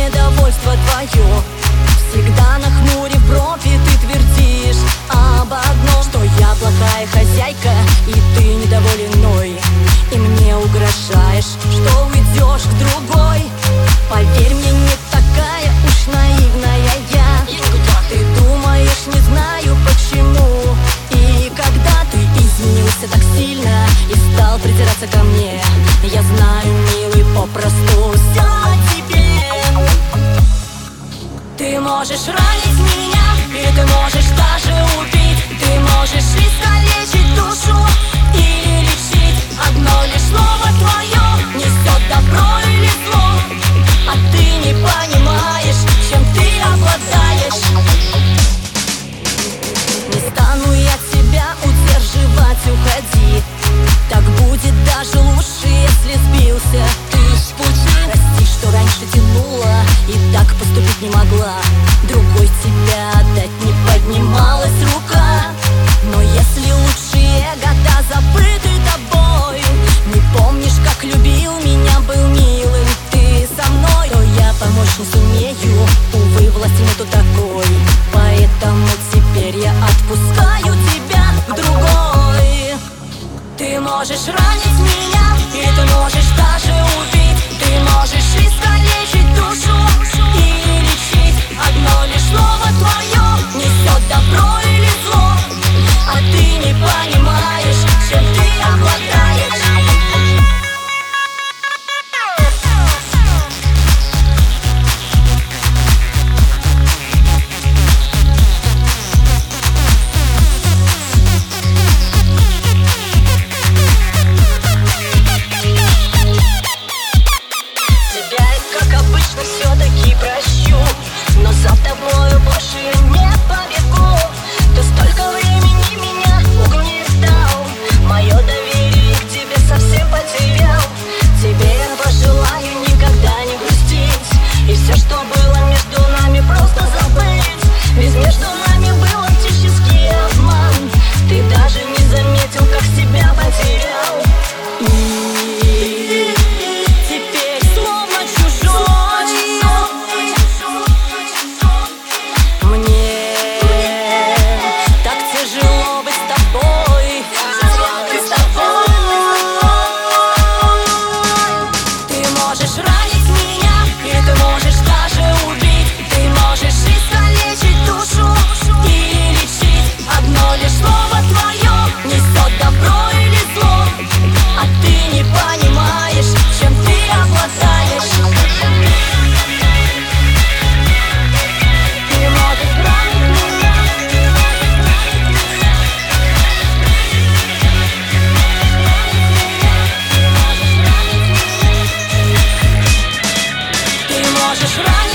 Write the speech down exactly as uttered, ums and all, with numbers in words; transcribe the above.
недовольство твое. Всегда нахмурив брови, ты твердишь об одном, что я плохая хозяйка, и ты недоволен мной. И мне угрожаешь, что уйдешь к другой. Поверь мне, не такая уж наивная я. Ты думаешь, не знаю почему. И когда ты изменился так сильно и стал придираться ко мне, я знаю, милый, попросту все о тебе. Ты можешь ранить меня, и ты можешь даже убить. Ты можешь искалечить душу или лечить. Одно лишь слово твое несет добро или зло. А ты не понимаешь, чем ты обладаешь. Не стану я тебя удерживать, уходи. Так будет даже лучше, если сбился ты с пути. Прости, что раньше тянула и так поступить не могла. Другой тебя отдать не поднималась рука. Но если лучшие года забыты тобой, не помнишь, как любил меня, был милым ты со мной, то я помочь не сумею, увы, власти нету такой. Поэтому теперь я отпускаю тебя к другой. Ты можешь ранить меня, и ты можешь даже убить. Ты можешь искалечить душу и лечить. Одно лишь слово твое несет добро или зло. А ты не понимаешь, чем ты обладаешь. Все-таки прощу, но за тобою больше не побегу. Ты столько времени меня угнетал, мое доверие к тебе совсем потерял. Тебе я пожелаю никогда не грустить, и все, что было между нами, просто забыть. Ведь между нами был оптический обман. Ты даже не заметил, как себя потерял. И теперь словно чужой мне так тяжело быть с тобой. С тобой. Ты можешь ранить меня, и ты можешь даже убить. Ты можешь искалечить душу и лечить. Одно лишь слово твое несет добро или зло. А ты не понимаешь, чем ты обладаешь. Ты можешь ранить меня. Ты можешь ранить.